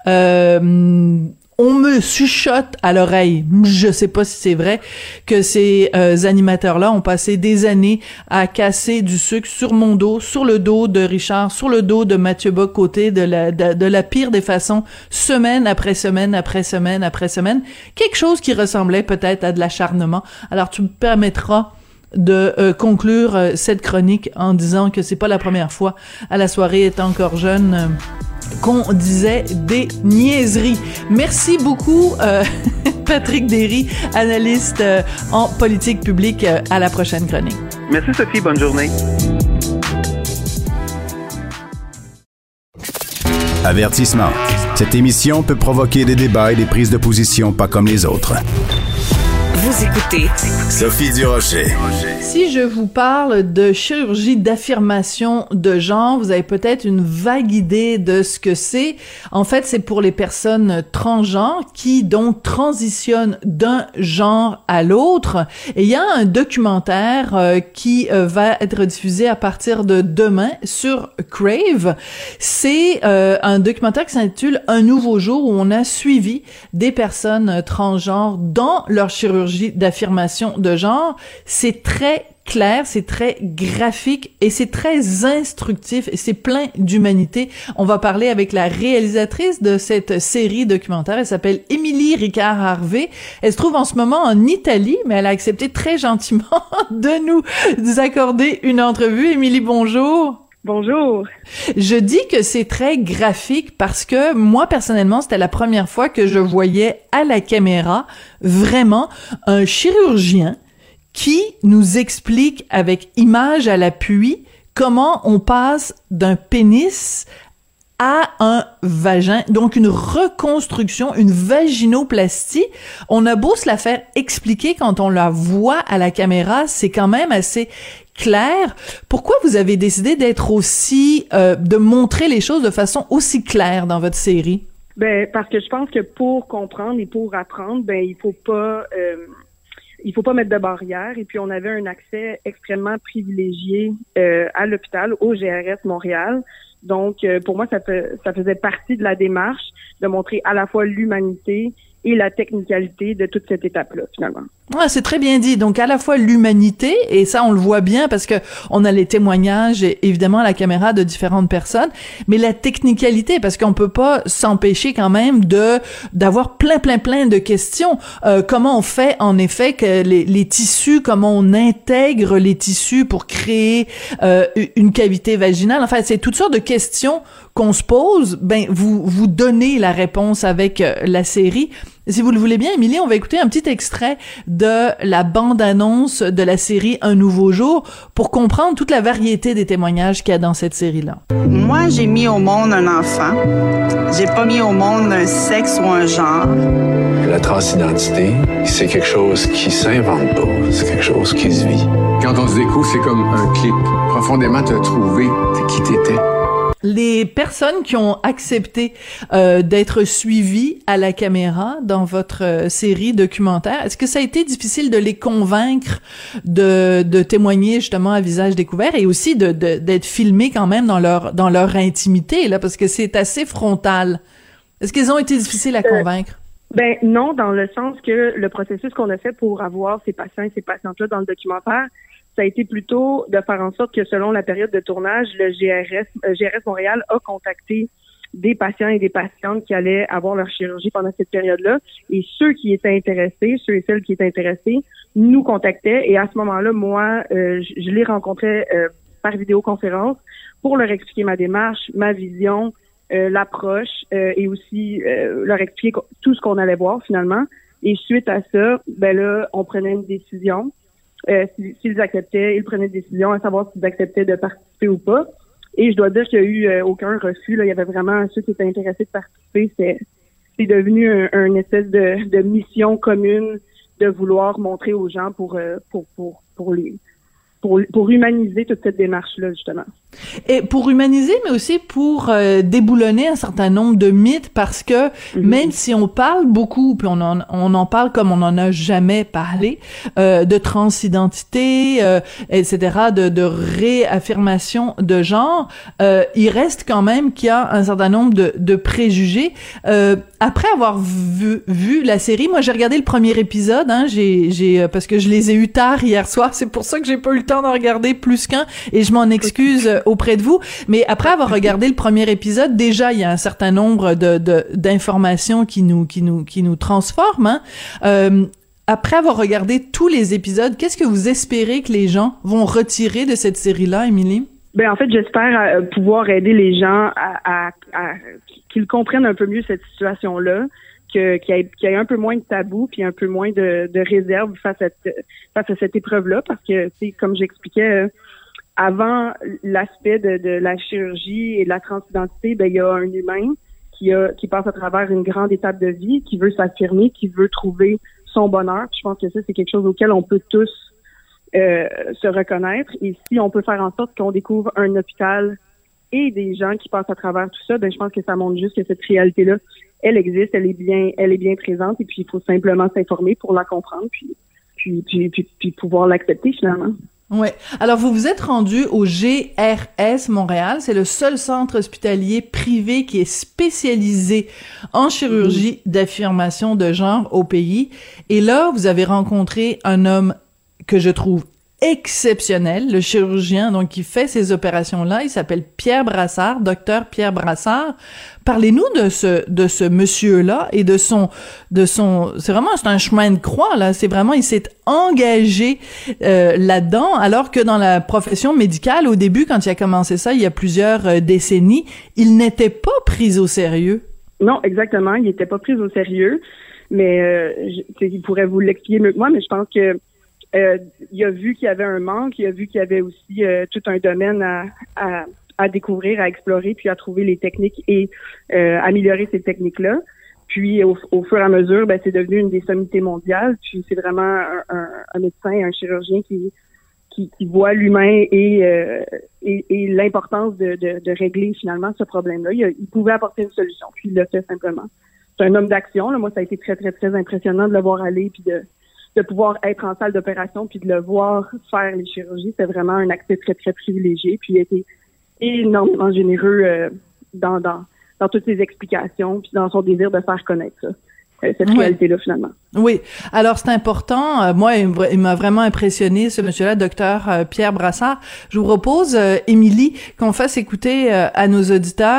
On me chuchote à l'oreille, je sais pas si c'est vrai, que ces animateurs-là ont passé des années à casser du sucre sur mon dos, sur le dos de Richard, sur le dos de Mathieu Bock-Côté, de la pire des façons, semaine après semaine après semaine après semaine, quelque chose qui ressemblait peut-être à de l'acharnement. Alors tu me permettras de conclure cette chronique en disant que c'est pas la première fois à la soirée est encore jeune qu'on disait des niaiseries. Merci beaucoup Patrick Derry, analyste en politique publique. À la prochaine chronique. Merci Sophie, bonne journée. Avertissement. Cette émission peut provoquer des débats et des prises de position pas comme les autres. Vous écoutez Sophie Durocher. Si je vous parle de chirurgie d'affirmation de genre, vous avez peut-être une vague idée de ce que c'est. En fait, c'est pour les personnes transgenres qui donc transitionnent d'un genre à l'autre. Et il y a un documentaire qui va être diffusé à partir de demain sur Crave. C'est un documentaire qui s'intitule Un nouveau jour où on a suivi des personnes transgenres dans leur chirurgie d'affirmation de genre. C'est très clair, c'est très graphique et c'est très instructif et c'est plein d'humanité. On va parler avec la réalisatrice de cette série documentaire. Elle s'appelle Émilie Ricard-Harvey. Elle se trouve en ce moment en Italie, mais elle a accepté très gentiment de nous accorder une entrevue. Émilie, bonjour. Bonjour. Je dis que c'est très graphique parce que moi, personnellement, c'était la première fois que je voyais à la caméra vraiment un chirurgien qui nous explique avec image à l'appui comment on passe d'un pénis à un vagin, donc une reconstruction, une vaginoplastie. On a beau se la faire expliquer quand on la voit à la caméra, c'est quand même assez clair. Pourquoi vous avez décidé d'être aussi, de montrer les choses de façon aussi claire dans votre série? Ben, parce que je pense que pour comprendre et pour apprendre, ben, il faut pas mettre de barrières. Et puis, on avait un accès extrêmement privilégié à l'hôpital, au GRS Montréal. Donc, pour moi, ça faisait partie de la démarche de montrer à la fois l'humanité et la technicalité de toute cette étape-là, finalement. Ouais, c'est très bien dit. Donc, à la fois l'humanité, et ça, on le voit bien parce que on a les témoignages, évidemment, à la caméra de différentes personnes, mais la technicalité, parce qu'on peut pas s'empêcher quand même d'avoir plein de questions. Comment on fait, en effet, que les tissus, comment on intègre les tissus pour créer une cavité vaginale. Enfin, c'est toutes sortes de questions qu'on se pose. Ben, vous donnez la réponse avec la série. Si vous le voulez bien, Émilie, on va écouter un petit extrait de la bande-annonce de la série Un nouveau jour pour comprendre toute la variété des témoignages qu'il y a dans cette série-là. Moi, j'ai mis au monde un enfant. J'ai pas mis au monde un sexe ou un genre. La transidentité, c'est quelque chose qui s'invente pas. C'est quelque chose qui se vit. Quand on se découvre, c'est comme un clic. Profondément te trouver qui t'étais. Les personnes qui ont accepté d'être suivies à la caméra dans votre série documentaire, est-ce que ça a été difficile de les convaincre de témoigner justement à visage découvert et aussi d'être filmés quand même dans leur intimité là, parce que c'est assez frontal. Est-ce qu'ils ont été difficiles à convaincre? Ben non, dans le sens que le processus qu'on a fait pour avoir ces patients et ces patientes-là dans le documentaire, ça a été plutôt de faire en sorte que selon la période de tournage, le GRS Montréal a contacté des patients et des patientes qui allaient avoir leur chirurgie pendant cette période-là. Et ceux et celles qui étaient intéressés, nous contactaient. Et à ce moment-là, moi, je les rencontrais par vidéoconférence pour leur expliquer ma démarche, ma vision, l'approche et aussi leur expliquer tout ce qu'on allait voir finalement. Et suite à ça, ben là, on prenait une décision. S'ils acceptaient, ils prenaient une décision à savoir s'ils acceptaient de participer ou pas. Et je dois dire qu'il n'y a eu aucun refus. Là. Il y avait vraiment ceux qui étaient intéressés de participer. C'est devenu une espèce de mission commune de vouloir montrer aux gens pour humaniser toute cette démarche-là, justement. Et pour humaniser, mais aussi pour déboulonner un certain nombre de mythes, parce que même si on parle beaucoup, puis on en parle comme on n'en a jamais parlé, de transidentité, etc., de réaffirmation de genre, il reste quand même qu'il y a un certain nombre de préjugés. Après avoir vu la série, moi j'ai regardé le premier épisode, parce que je les ai eus tard hier soir, c'est pour ça que j'ai pas eu le temps d'en regarder plus qu'un, et je m'en excuse auprès de vous, mais après avoir regardé le premier épisode, déjà il y a un certain nombre d'informations qui nous transforment. Après avoir regardé tous les épisodes, qu'est-ce que vous espérez que les gens vont retirer de cette série-là, Émilie? Ben en fait, j'espère pouvoir aider les gens à qu'ils comprennent un peu mieux cette situation-là, qu'il y ait un peu moins de tabou puis un peu moins de réserve face à cette épreuve-là, parce que c'est comme j'expliquais avant l'aspect de la chirurgie et de la transidentité, ben il y a un humain qui passe à travers une grande étape de vie, qui veut s'affirmer, qui veut trouver son bonheur. Puis je pense que ça, c'est quelque chose auquel on peut tous se reconnaître. Et si on peut faire en sorte qu'on découvre un hôpital et des gens qui passent à travers tout ça, ben je pense que ça montre juste que cette réalité-là, elle existe, elle est bien présente, et puis il faut simplement s'informer pour la comprendre, puis pouvoir l'accepter finalement. Ouais. Alors, vous vous êtes rendu au GRS Montréal. C'est le seul centre hospitalier privé qui est spécialisé en chirurgie d'affirmation de genre au pays. Et là, vous avez rencontré un homme que je trouve exceptionnel, le chirurgien donc qui fait ces opérations-là. Il s'appelle Pierre Brassard, docteur Pierre Brassard. Parlez-nous de ce monsieur-là et de son c'est un chemin de croix là, c'est vraiment il s'est engagé là-dedans, alors que dans la profession médicale au début, quand il a commencé ça il y a plusieurs décennies, il n'était pas pris au sérieux. Non, exactement, il n'était pas pris au sérieux, mais il pourrait vous l'expliquer mieux que moi, mais je pense que il a vu qu'il y avait un manque, il a vu qu'il y avait aussi tout un domaine à découvrir, à explorer, puis à trouver les techniques et améliorer ces techniques-là. Puis au fur et à mesure, ben c'est devenu une des sommités mondiales. Puis c'est vraiment un médecin, un chirurgien qui voit l'humain et l'importance de régler finalement ce problème-là. Il pouvait apporter une solution, puis il l'a fait simplement. C'est un homme d'action. Là. Moi, ça a été très, très, très impressionnant de le voir aller, puis de pouvoir être en salle d'opération puis de le voir faire les chirurgies. C'est vraiment un accès très, très privilégié. Puis il a été énormément généreux dans toutes ses explications puis dans son désir de faire connaître ça. Cette réalité-là, finalement. Oui. Alors, c'est important. Moi, il m'a vraiment impressionné, ce monsieur-là, docteur Pierre Brassard. Je vous propose, Émilie, qu'on fasse écouter à nos auditeurs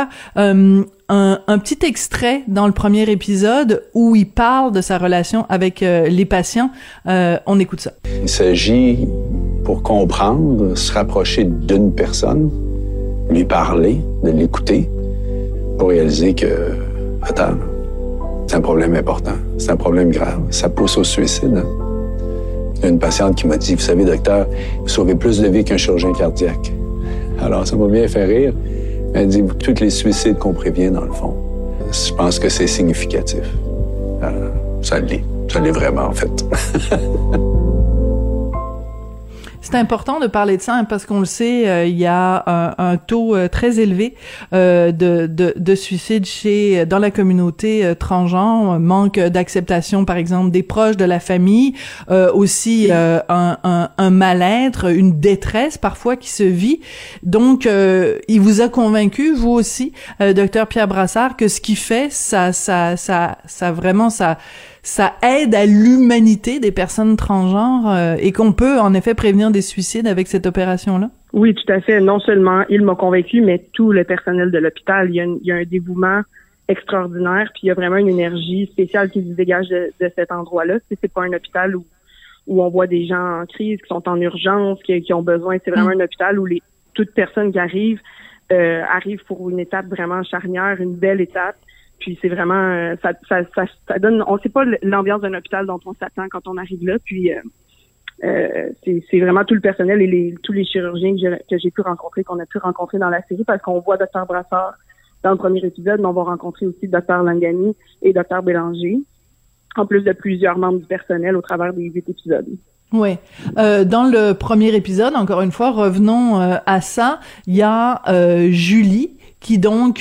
un petit extrait dans le premier épisode où il parle de sa relation avec les patients. On écoute ça. Il s'agit, pour comprendre, se rapprocher d'une personne, lui parler, de l'écouter, pour réaliser que, attends, c'est un problème important, c'est un problème grave, ça pousse au suicide. Il y a une patiente qui m'a dit, vous savez, docteur, vous sauvez plus de vies qu'un chirurgien cardiaque. Alors, ça m'a bien fait rire. Elle dit, tous les suicides qu'on prévient, dans le fond, je pense que c'est significatif. Ça l'est vraiment, en fait. C'est important de parler de ça, hein, parce qu'on le sait, il y a un taux très élevé de suicide dans la communauté transgenre, manque d'acceptation, par exemple, des proches, de la famille, aussi un mal-être, une détresse parfois qui se vit. Donc, il vous a convaincu, vous aussi, Dr Pierre Brassard, que ce qu'il fait, ça vraiment, ça aide à l'humanité des personnes transgenres et qu'on peut en effet prévenir des suicides avec cette opération-là? Oui, tout à fait. Non seulement il m'a convaincu, mais tout le personnel de l'hôpital. Il y a un dévouement extraordinaire, puis il y a vraiment une énergie spéciale qui se dégage de cet endroit-là. C'est pas un hôpital où on voit des gens en crise, qui sont en urgence, qui ont besoin. C'est vraiment un hôpital où toute personne qui arrive pour une étape vraiment charnière, une belle étape. Puis c'est vraiment ça donne, on sait pas l'ambiance d'un hôpital dont on s'attend quand on arrive là. Puis c'est vraiment tout le personnel et tous les chirurgiens que j'ai pu rencontrer, qu'on a pu rencontrer dans la série, parce qu'on voit Dr Brassard dans le premier épisode, mais on va rencontrer aussi Dr Langani et Dr Bélanger, en plus de plusieurs membres du personnel au travers des 8 épisodes. Oui. Dans le premier épisode, encore une fois, revenons à ça, il y a Julie qui donc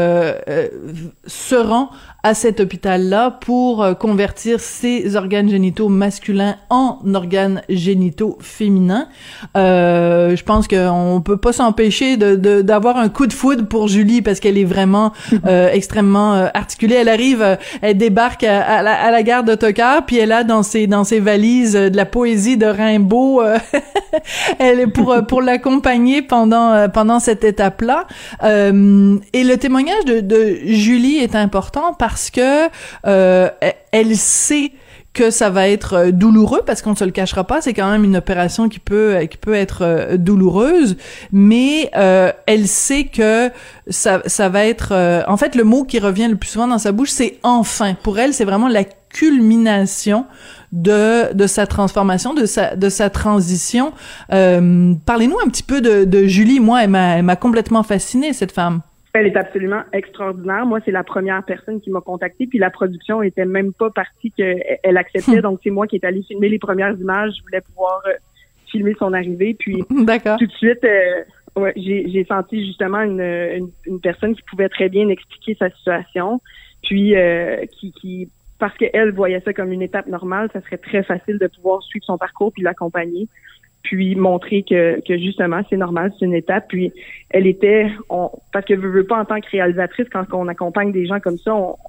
se rend à cet hôpital-là pour convertir ses organes génitaux masculins en organes génitaux féminins. Je pense qu'on peut pas s'empêcher d'avoir un coup de foudre pour Julie, parce qu'elle est vraiment extrêmement articulée. Elle arrive, elle débarque à la gare d'Autocar, puis elle a dans ses valises de la poésie de Rimbaud. Elle est pour l'accompagner pendant cette étape-là. Et le témoignage de Julie est important parce que elle sait que ça va être douloureux, parce qu'on ne se le cachera pas, c'est quand même une opération qui peut être douloureuse, mais elle sait que ça va être en fait, le mot qui revient le plus souvent dans sa bouche, c'est enfin. Pour elle, c'est vraiment la culmination de sa transformation, de sa transition. Parlez-nous un petit peu de Julie. Moi, elle m'a complètement fascinée, cette femme. Elle est absolument extraordinaire. Moi, c'est la première personne qui m'a contactée, puis la production était même pas partie qu'elle acceptait. Donc, c'est moi qui est allée filmer les premières images. Je voulais pouvoir filmer son arrivée. Puis, D'accord. Tout de suite, j'ai senti justement une personne qui pouvait très bien expliquer sa situation. Puis, qui parce qu'elle voyait ça comme une étape normale, ça serait très facile de pouvoir suivre son parcours puis l'accompagner, puis montrer que justement c'est normal, c'est une étape. Puis elle était, parce que je veux pas, en tant que réalisatrice, quand on accompagne des gens comme ça,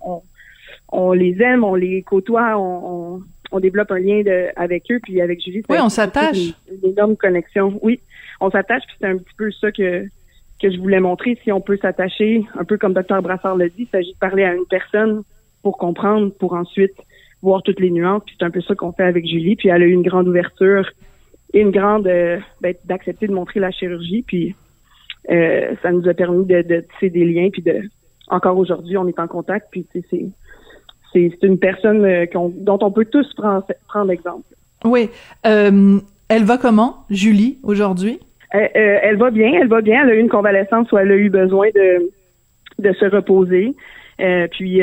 on les aime, on les côtoie, on développe un lien avec eux. Puis avec Julie, oui, on s'attache. Une énorme connexion. Oui, on s'attache. Puis c'est un petit peu ça que je voulais montrer. Si on peut s'attacher, un peu comme Dr Brassard l'a dit, il s'agit de parler à une personne pour comprendre, pour ensuite voir toutes les nuances. Puis c'est un peu ça qu'on fait avec Julie. Puis elle a eu une grande ouverture et une grande d'accepter de montrer la chirurgie. Puis ça nous a permis de tisser des liens. Puis encore aujourd'hui, on est en contact. Puis c'est une personne dont on peut tous prendre exemple. Oui. Elle va comment, Julie, aujourd'hui? Elle va bien. Elle a eu une convalescence où elle a eu besoin de se reposer. Puis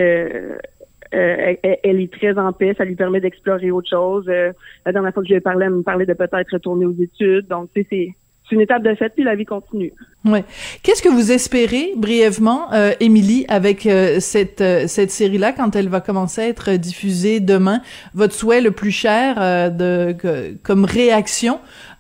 elle est très en paix, ça lui permet d'explorer autre chose. La dernière fois que je lui ai parlé, elle me parlait de peut-être retourner aux études. Donc, tu sais, c'est une étape de fait, puis la vie continue. Ouais. Qu'est-ce que vous espérez, brièvement, Émilie, avec cette série-là, quand elle va commencer à être diffusée demain? Votre souhait le plus cher comme réaction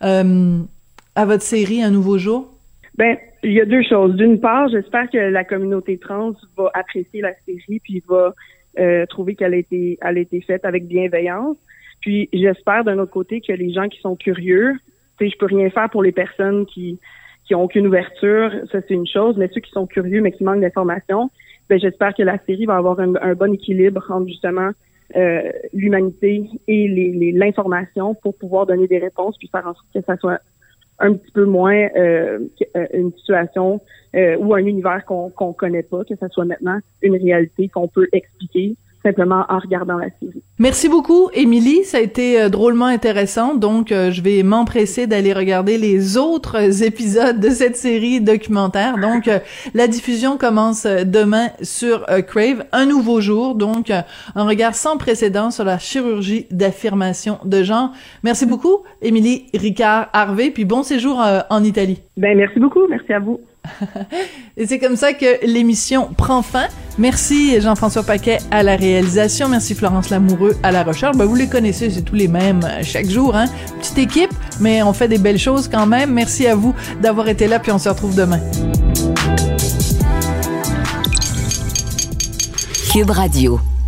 à votre série Un nouveau jour? Ben, il y a deux choses. D'une part, j'espère que la communauté trans va apprécier la série, puis va trouver qu'elle a été faite avec bienveillance. Puis j'espère d'un autre côté que les gens qui sont curieux, tu sais, je peux rien faire pour les personnes qui ont aucune ouverture, ça c'est une chose, mais ceux qui sont curieux mais qui manquent d'informations, ben j'espère que la série va avoir un bon équilibre entre justement l'humanité et l'information pour pouvoir donner des réponses puis faire en sorte que ça soit un petit peu moins une situation ou un univers qu'on connaît pas, que ça soit maintenant une réalité qu'on peut expliquer simplement en regardant la série. Merci beaucoup, Émilie. Ça a été drôlement intéressant. Donc, je vais m'empresser d'aller regarder les autres épisodes de cette série documentaire. Donc, la diffusion commence demain sur Crave, un nouveau jour. Donc, un regard sans précédent sur la chirurgie d'affirmation de genre. Merci beaucoup, Émilie Ricard-Harvey. Puis bon séjour en Italie. Ben, merci beaucoup. Merci à vous. Et c'est comme ça que l'émission prend fin. Merci Jean-François Paquet à la réalisation. Merci Florence Lamoureux à la recherche. Ben, vous les connaissez, c'est tous les mêmes chaque jour, hein. Petite équipe, mais on fait des belles choses quand même. Merci à vous d'avoir été là, puis on se retrouve demain. Cube Radio.